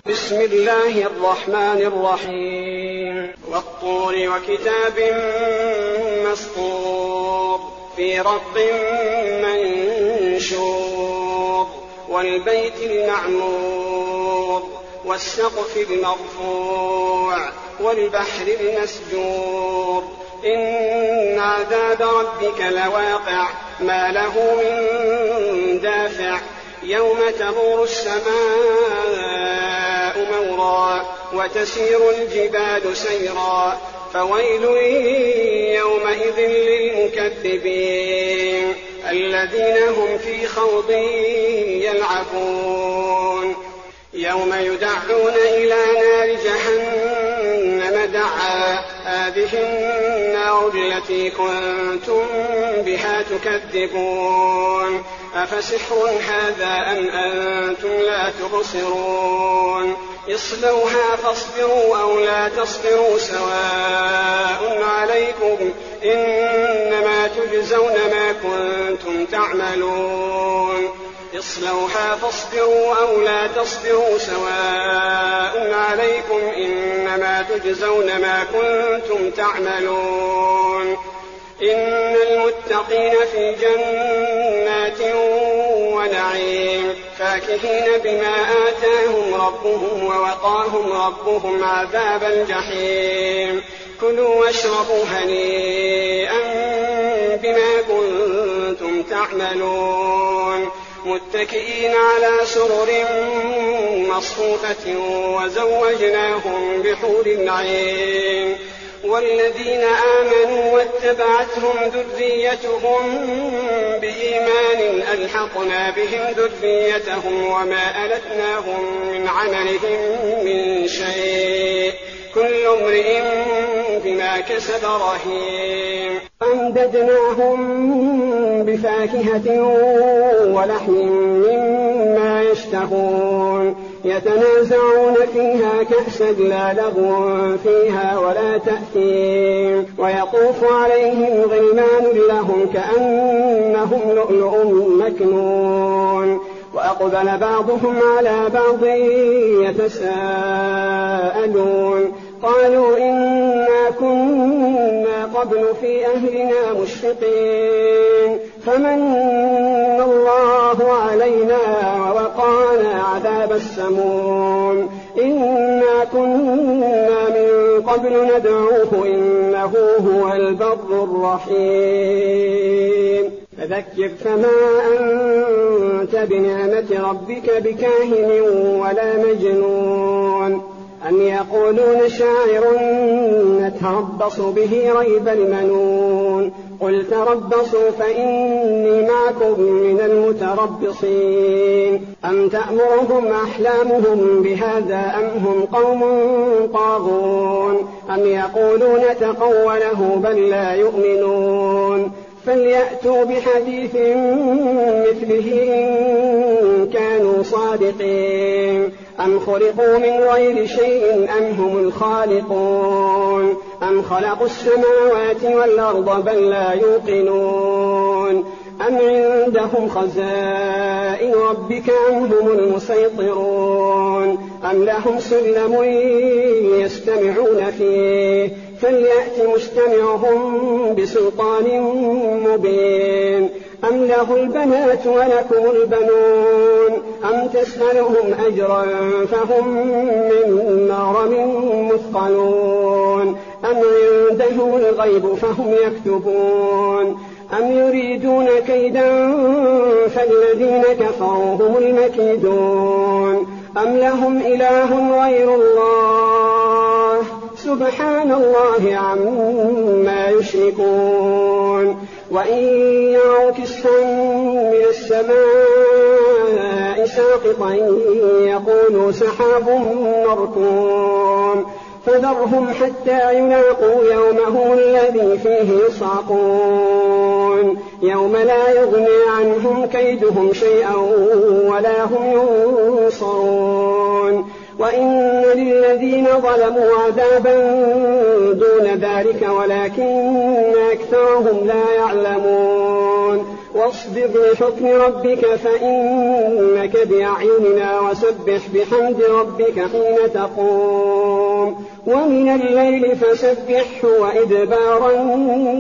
بسم الله الرحمن الرحيم والطور وكتاب مسطور في رق منشور والبيت المعمور والسقف المرفوع والبحر المسجور إن عذاب ربك لواقع ما له من دافع يوم تمور السماء مورا وتسير الجبال سيرا فويل يومئذ للمكذبين الذين هم في خوض يلعبون يوم يدعون إلى نار جهنم دعا هذه النار التي كنتم بها تكذبون أفسحر هذا أم أنتم لا تبصرون اصلوها فاصبروا أو لا تصبروا سواء عليكم إنما تجزون ما كنتم تعملون اصلوها فاصبروا أو لا تصبروا سواء عليكم إنما تجزون ما كنتم تعملون إن المتقين في جنات ونعيم فاكهين بما آتاهم ربهم ووقاهم ربهم عذاب الجحيم كلوا واشربوا هنيئا بما كنتم تعملون متكئين على سرر مصفوفة وزوجناهم بحور عين والذين آمنوا واتبعتهم ذريتهم بإيمان ألحقنا بهم ذريتهم وما ألتناهم من عملهم من شيء كل امرئ بما كسب رهين أمددناهم بفاكهة ولحم مما يشتهون يتنازعون فيها كأسا لا لغو فيها ولا تأثيم ويطوف عليهم غلمان لهم كأنهم لؤلؤ مكنون وأقبل بعضهم على بعض يتساءلون قالوا إنا كنا قبل في أهلنا مشفقين فمن الله علينا ووقانا عذاب السموم إنا كنا من قبل ندعوه إنه هو البر الرحيم فذكر فما أنت بنعمة ربك بكاهن ولا مجنون أم يقولون شاعر نتربص به ريب المنون قل تربصوا فإني معكم من المتربصين أم تأمرهم أحلامهم بهذا أم هم قوم طاغون أم يقولون تقوله بل لا يؤمنون فليأتوا بحديث مثله إن كانوا صادقين أم خلقوا من غير شيء أم هم الخالقون أم خلقوا السماوات والأرض بل لا يوقنون أم عندهم خزائن ربك أم هم المسيطرون أم لهم سلم يستمعون فيه فليأت مستمعهم بسلطان مبين أم له البنات ولكم البنون أم تسألهم أجرا فهم من مغرم مثقلون أم عندهم الغيب فهم يكتبون أم يريدون كيدا فالذين كفروا هم المكيدون أم لهم إله غير الله سبحان الله عما يشركون وإن يروا كسفا من السماء ساقطا يقولوا سحاب مركوم فذرهم حتى يلاقوا يومهم الذي فيه يصعقون يوم لا يغني عنهم كيدهم شيئا ولا هم ينصرون وإن للذين ظلموا عذابا دون ذلك ولكن أكثرهم لا يعلمون واصبر لحكم ربك فإنك بأعيننا وسبح بحمد ربك حين تقوم ومن الليل فسبحه وإدبار